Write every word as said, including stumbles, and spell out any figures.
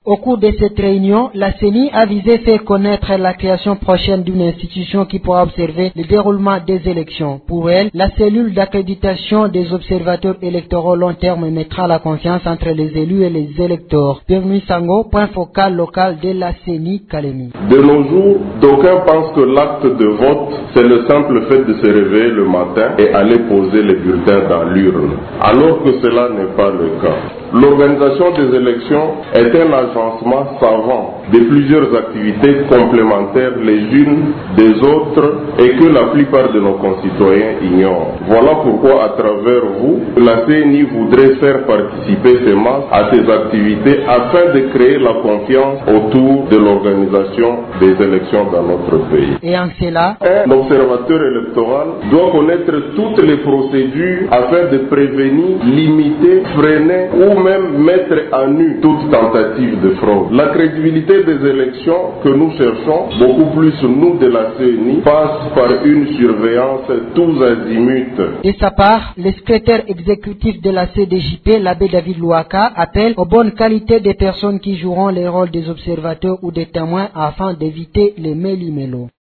Au cours de cette réunion, la C E N I a visé faire connaître la création prochaine d'une institution qui pourra observer le déroulement des élections. Pour elle, la cellule d'accréditation des observateurs électoraux long terme mettra la confiance entre les élus et les électeurs. Bienvenue Sango, point focal local de la C E N I Kalemi. De nos jours, d'aucuns pensent que l'acte de vote, c'est le simple fait de se réveiller le matin et aller poser les bulletins dans l'urne, alors que cela n'est pas le cas. L'organisation des élections est un agencement savant de plusieurs activités complémentaires les unes des autres et que la plupart de nos concitoyens ignorent. Voilà pourquoi à travers vous, la C E N I voudrait faire participer ces masses à ces activités afin de créer la confiance autour de l'organisation des élections dans notre pays. Et en cela, un observateur électoral doit connaître toutes les procédures afin de prévenir, limiter, freiner ou même mettre à nu toute tentative de fraude. La crédibilité des élections que nous cherchons, beaucoup plus nous de la C E N I, passe par une surveillance tous azimuts. De sa part, le secrétaire exécutif de la C D J P, l'abbé David Louaka, appelle aux bonnes qualités des personnes qui joueront les rôles des observateurs ou des témoins afin d'éviter les méli-mélos.